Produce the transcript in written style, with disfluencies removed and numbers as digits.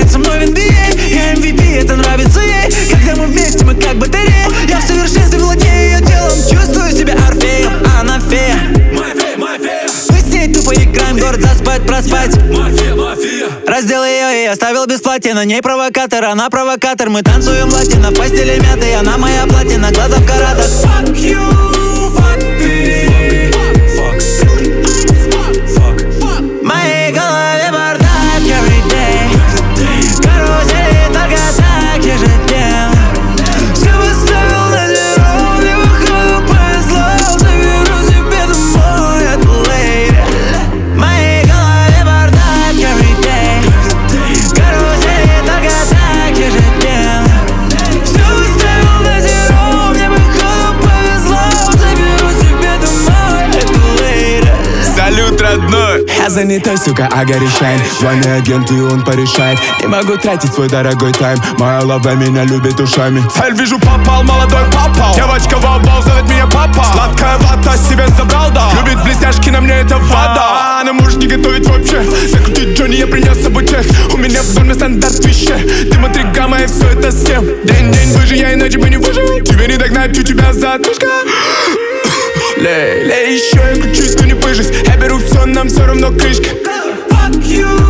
со мной в NBA. Я MVP, это нравится ей. Когда мы вместе, мы как батарея. Я в совершенстве владею ее телом. Чувствую себя Орфеем, а она фея. Моя фея. Мы с ней тупо играем, город заспать, проспать. Мафия. Раздел ее и оставил без платья. На ней провокатор, она провокатор. Мы танцуем латино, в постели мяты. Она моя платина, глаза в каратах. Fuck you, fuck me. В моей голове бардак every day. Карусели только так ежедневно. Все выставил на зеро, мне выходу повезло. Заберу себе домой эту лейди. В моей голове бардак every day. Карусели только так ежедневно. Все выставил на зеро, мне выходу повезло. Заберу себе домой эту лейди. Салют, родной. Я занятой, сука, огоречен. Звони агенту, и он порешает. Не могу тратить свой дорогой тайм. Моя лава меня любит ушами. Цель вижу, попал, молодой попал. Девочка в обал, зовет меня папа. Сладкая вата себе забрал, да. Любит блестяшки, на мне это вода. Она может не готовить вообще. Закрутить Джонни, я принес с собой чек. У меня в доме стандарт вещей. Дым от гамма и все это всем. День-день выжи, я иначе бы не выжил. Тебе не догнать, у тебя задвижка. Лей, еще я кручусь, но не пыжись. Я беру все, нам все равно крышка. Fuck you.